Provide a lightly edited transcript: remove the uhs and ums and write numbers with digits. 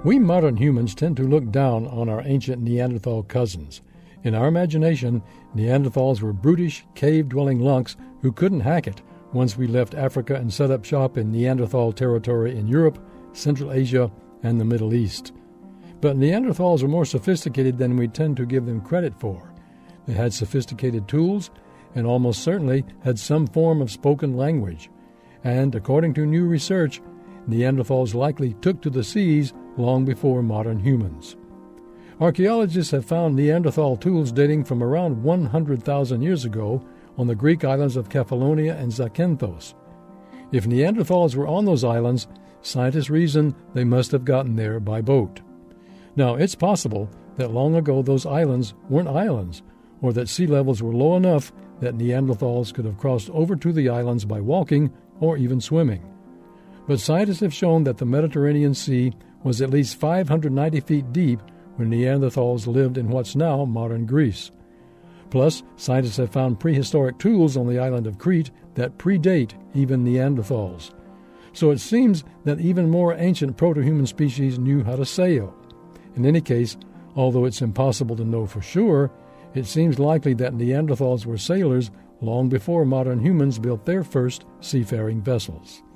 We modern humans tend to look down on our ancient Neanderthal cousins. In our imagination, Neanderthals were brutish, cave-dwelling lunks who couldn't hack it once we left Africa and set up shop in Neanderthal territory in Europe, Central Asia, and the Middle East. But Neanderthals were more sophisticated than we tend to give them credit for. They had sophisticated tools and almost certainly had some form of spoken language. And according to new research, Neanderthals likely took to the seas long before modern humans. Archaeologists have found Neanderthal tools dating from around 100,000 years ago on the Greek islands of Kefalonia and Zakynthos. If Neanderthals were on those islands, scientists reason they must have gotten there by boat. Now, it's possible that long ago those islands weren't islands, or that sea levels were low enough that Neanderthals could have crossed over to the islands by walking or even swimming. But scientists have shown that the Mediterranean Sea was at least 590 feet deep when Neanderthals lived in what's now modern Greece. Plus, scientists have found prehistoric tools on the island of Crete that predate even Neanderthals. So it seems that even more ancient proto-human species knew how to sail. In any case, although it's impossible to know for sure, it seems likely that Neanderthals were sailors long before modern humans built their first seafaring vessels.